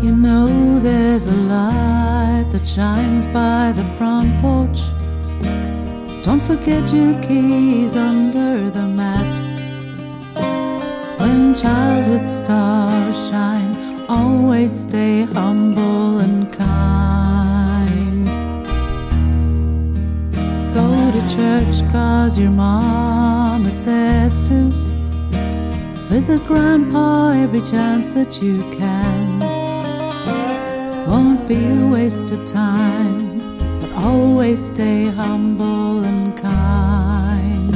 You know there's a light that shines by the front porch. Don't forget your keys under the mat. When childhood stars shine, always stay humble and kind. Go to church 'cause your mama says to. Visit grandpa every chance that you can. Won't be a waste of time, but always stay humble and kind.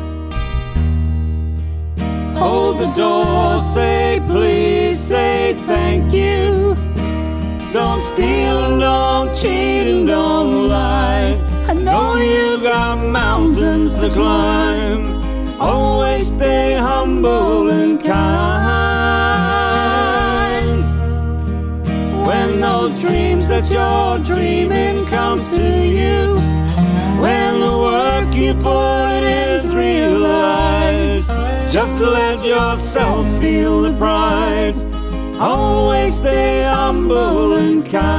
Hold the door, say please, say thank you. Don't steal and don't cheat and don't lie. I know you've got mountains to climb. Always stay humble and kind. When those dreams that you're dreaming come to you, when the work you put in is realized, just let yourself feel the pride. Always stay humble and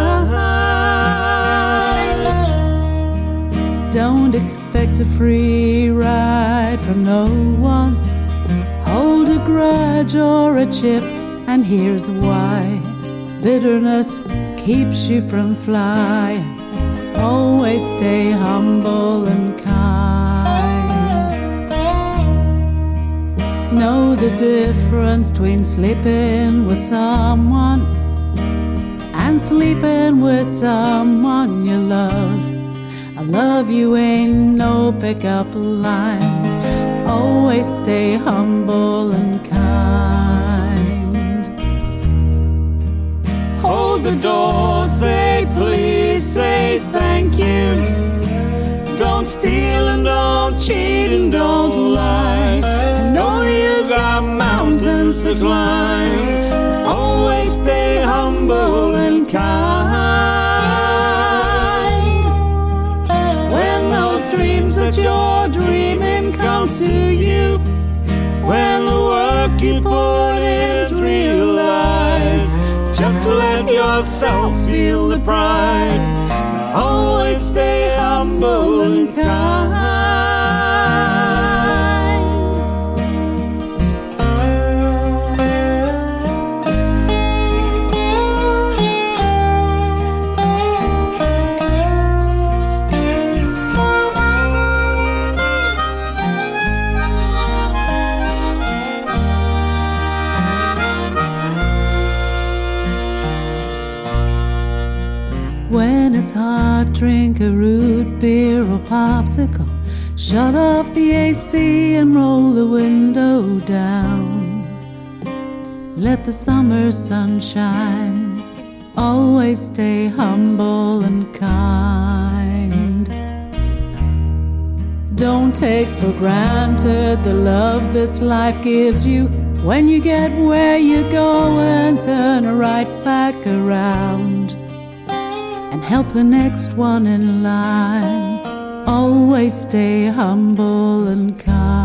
kind. Don't expect a free ride from no one. Hold a grudge or a chip, and here's why. Bitterness keeps you from flying. Always stay humble and kind. Know the difference between sleeping with someone and sleeping with someone you love. I love you ain't no pick-up line. Always stay humble and kind. Hold the door, say please, say thank you. Don't steal and don't cheat and don't lie. I know you've got mountains to climb. Always stay humble and kind. When those dreams that you're dreaming come to you, when the work you put is realized, just let yourself feel the pride. Always stay humble and kind. When it's hot, drink a root beer or popsicle. Shut off the AC and roll the window down. Let the summer sun shine. Always stay humble and kind. Don't take for granted the love this life gives you. When you get where you're going, turn right back around and help the next one in line. Always stay humble and kind.